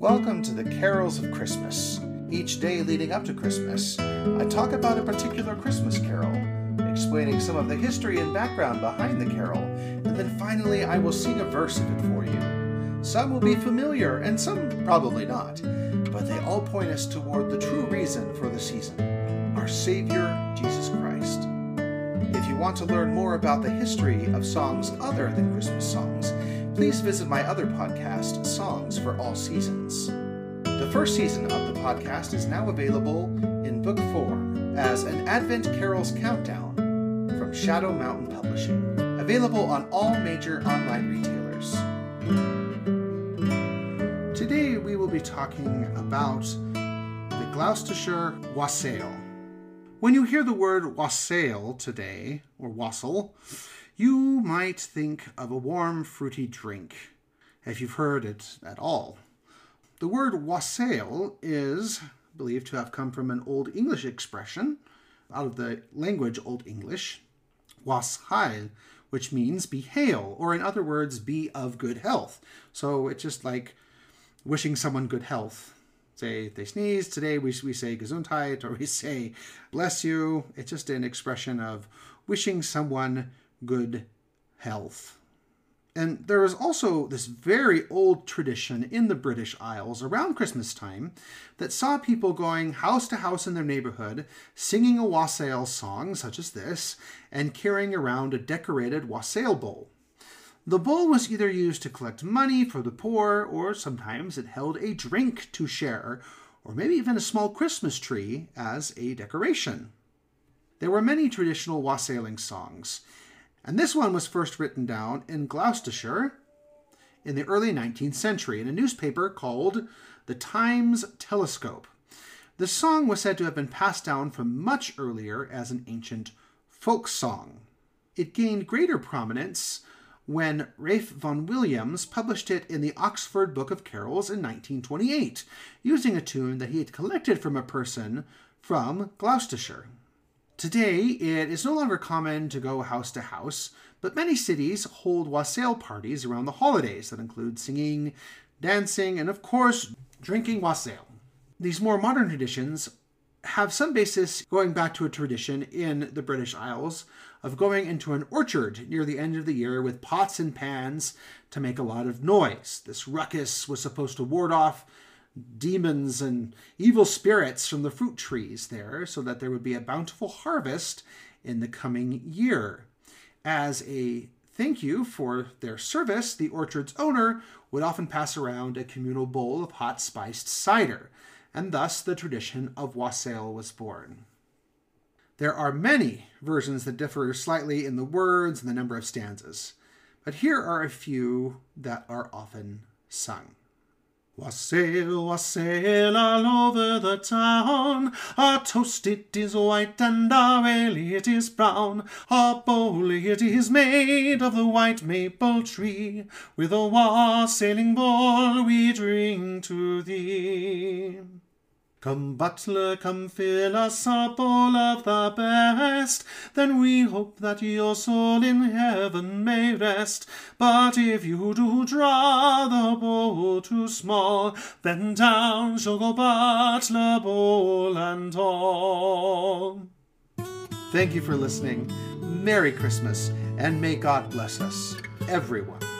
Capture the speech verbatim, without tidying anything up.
Welcome to the Carols of Christmas. Each day leading up to Christmas, I talk about a particular Christmas carol, explaining some of the history and background behind the carol, and then finally I will sing a verse of it for you. Some will be familiar, and some probably not, but they all point us toward the true reason for the season, our Savior, Jesus Christ. If you want to learn more about the history of songs other than Christmas songs, please visit my other podcast, Songs for All Seasons. The first season of the podcast is now available in book form as an Advent Carols Countdown from Shadow Mountain Publishing, available on all major online retailers. Today we will be talking about the Gloucestershire Wassail. When you hear the word wassail today, or wassail, you might think of a warm, fruity drink, if you've heard it at all. The word wassail is believed to have come from an Old English expression, out of the language Old English, washail, which means be hale, or in other words, be of good health. So it's just like wishing someone good health. Say they sneeze, today we, we say Gesundheit, or we say bless you. It's just an expression of wishing someone good health. And there is also this very old tradition in the British Isles around Christmas time that saw people going house to house in their neighborhood, singing a wassail song such as this, and carrying around a decorated wassail bowl. The bowl was either used to collect money for the poor, or sometimes it held a drink to share, or maybe even a small Christmas tree as a decoration. There were many traditional wassailing songs, and this one was first written down in Gloucestershire in the early nineteenth century in a newspaper called the Times Telescope. The song was said to have been passed down from much earlier as an ancient folk song. It gained greater prominence when Ralph Vaughan Williams published it in the Oxford Book of Carols in nineteen twenty-eight, using a tune that he had collected from a person from Gloucestershire. Today, it is no longer common to go house to house, but many cities hold wassail parties around the holidays that include singing, dancing, and of course, drinking wassail. These more modern traditions have some basis going back to a tradition in the British Isles of going into an orchard near the end of the year with pots and pans to make a lot of noise. This ruckus was supposed to ward off demons and evil spirits from the fruit trees there so that there would be a bountiful harvest in the coming year. As a thank you for their service, the orchard's owner would often pass around a communal bowl of hot spiced cider, and thus the tradition of wassail was born. There are many versions that differ slightly in the words and the number of stanzas, but here are a few that are often sung. Wassail, wassail all over the town, our toast it is white and our ale it is brown, our bowl it is made of the white maple tree, with a wassailing bowl we drink to thee. Come butler, come fill us a bowl of the best, then we hope that your soul in heaven may rest. But if you do draw the bowl too small, then down shall go butler, bowl and all. Thank you for listening. Merry Christmas, and may God bless us, everyone.